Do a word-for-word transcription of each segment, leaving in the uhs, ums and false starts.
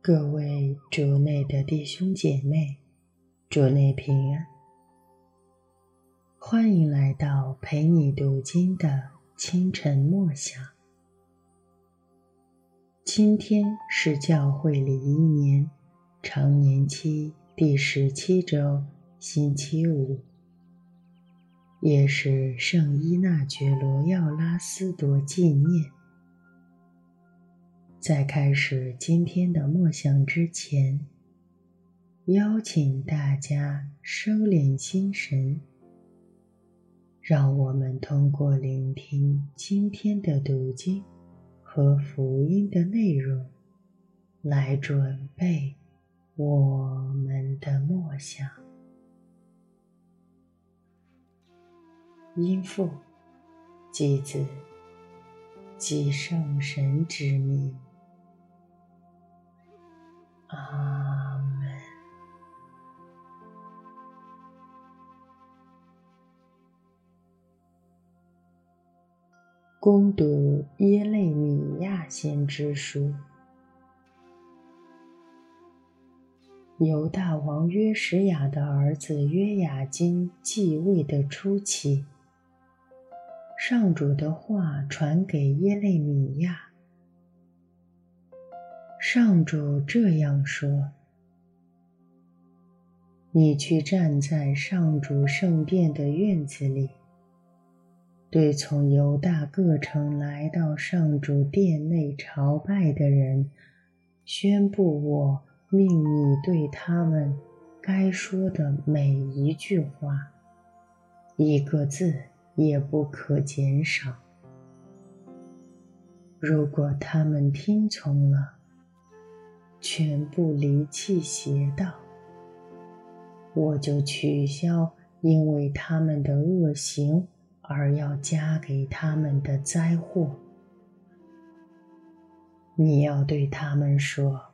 各位主内的弟兄姐妹，主内平安，欢迎来到陪你读经的清晨默想。今天是教会里一年常年期第十七周星期五，也是圣依纳爵罗耀拉斯铎纪念。在开始今天的默想之前，邀请大家收敛心神，让我们通过聆听今天的读经和福音的内容，来准备我们的默想。因父及子及圣神之名，阿们。恭读耶肋米亚先知书。犹大王约什雅的儿子约雅斤继位的初期，上主的话传给耶肋米亚。上主这样说：你去站在上主圣殿的院子里，对从犹大各城来到上主殿内朝拜的人，宣布我命你对他们该说的每一句话，一个字也不可减少。如果他们听从了，全部离弃邪道，我就取消因为他们的恶行而要加给他们的灾祸。你要对他们说，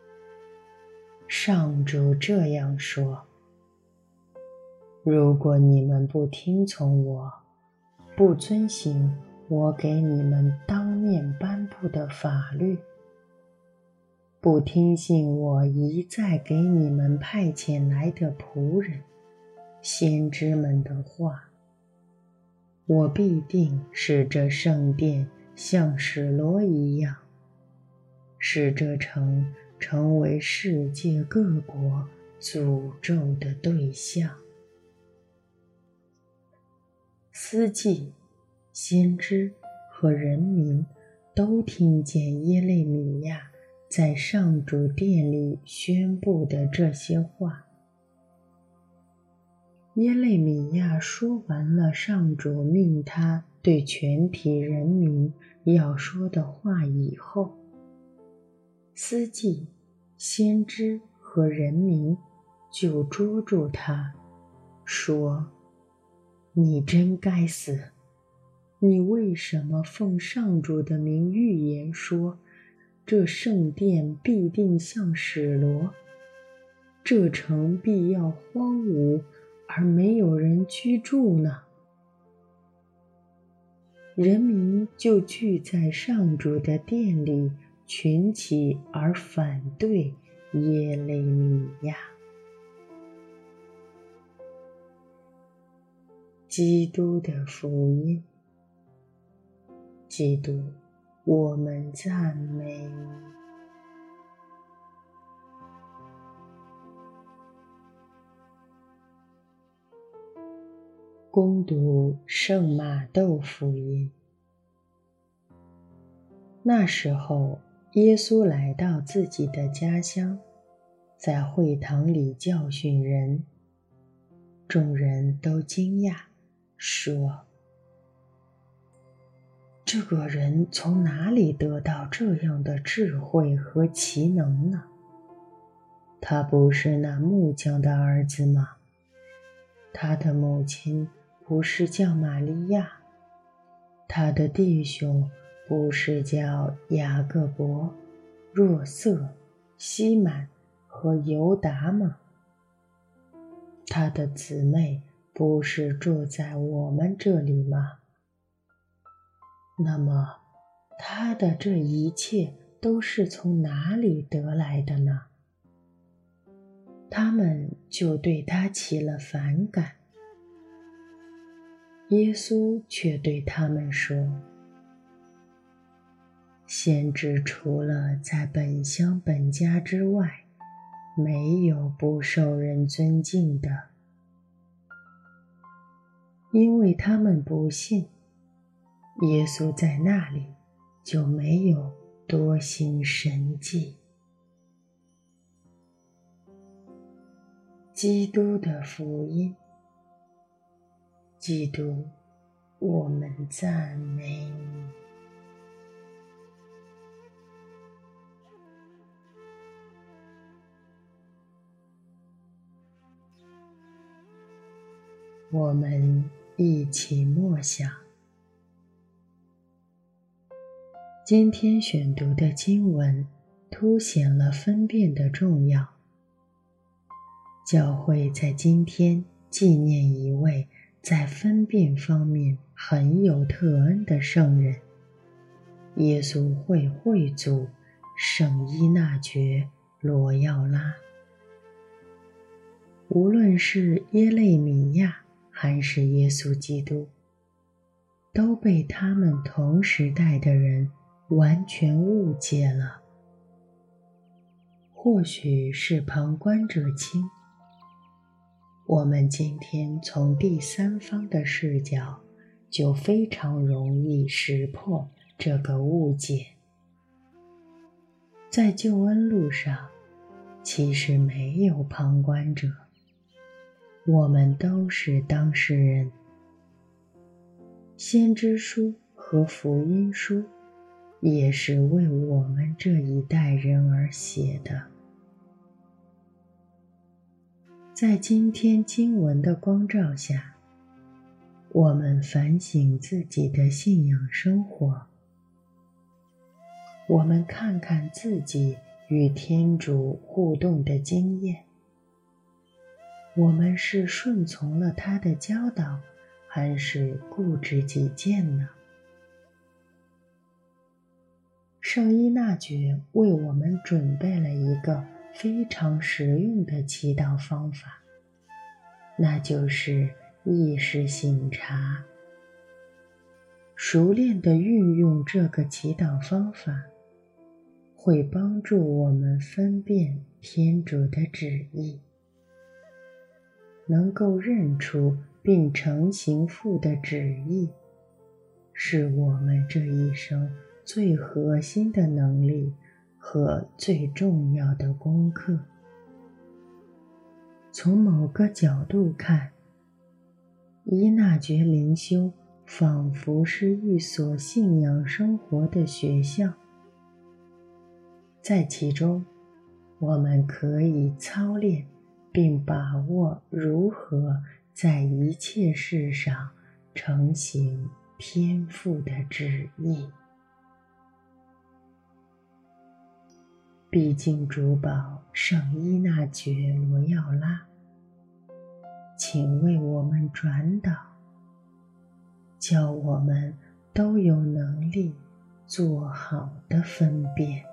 上主这样说：如果你们不听从我，不遵行我给你们当面颁布的法律，不听信我一再给你们派遣来的仆人、先知们的话，我必定使这圣殿像史罗一样，使这城成为世界各国诅咒的对象。司祭、先知和人民都听见耶肋米亚在上主殿里宣布的这些话。耶肋米亚说完了上主命他对全体人民要说的话以后，司祭、先知和人民就捉住他，说：你真该死！你为什么奉上主的名预言说，这圣殿必定像史罗，这城必要荒芜而没有人居住呢？人民就聚在上主的殿里，群起而反对耶肋米亚。基督的福音。基督，我们赞美你。恭读圣马窦福音。那时候，耶稣来到自己的家乡，在会堂里教训人。众人都惊讶，说：这个人从哪里得到这样的智慧和奇能呢？他不是那木匠的儿子吗？他的母亲不是叫玛利亚？他的弟兄不是叫雅各伯、若瑟、西满和犹达吗？他的姊妹不是住在我们这里吗？那么他的这一切都是从哪里得来的呢？他们就对他起了反感。耶稣却对他们说：先知除了在本乡本家之外，没有不受人尊敬的。因为他们不信，耶稣在那里就没有多行神迹。基督的福音。基督，我们赞美你。我们一起默想今天选读的经文，凸显了分辨的重要。教会在今天纪念一位在分辨方面很有特恩的圣人——耶稣会会祖圣依纳爵罗耀拉。无论是耶肋米亚还是耶稣基督，都被他们同时代的人完全误解了。或许是旁观者清，我们今天从第三方的视角，就非常容易识破这个误解。在救恩路上，其实没有旁观者，我们都是当事人。先知书和福音书也是为我们这一代人而写的。在今天经文的光照下，我们反省自己的信仰生活。我们看看自己与天主互动的经验，我们是顺从了他的教导，还是固执己见呢？圣依纳爵为我们准备了一个非常实用的祈祷方法，那就是意识省察。熟练地运用这个祈祷方法，会帮助我们分辨天主的旨意，能够认出并承行父的旨意，是我们这一生最核心的能力和最重要的功课。从某个角度看，依纳爵灵修仿佛是一所信仰生活的学校，在其中，我们可以操练并把握如何在一切事上承行天父的旨意。毕竟主保圣依纳爵罗耀拉，请为我们转导，叫我们都有能力做好的分辨。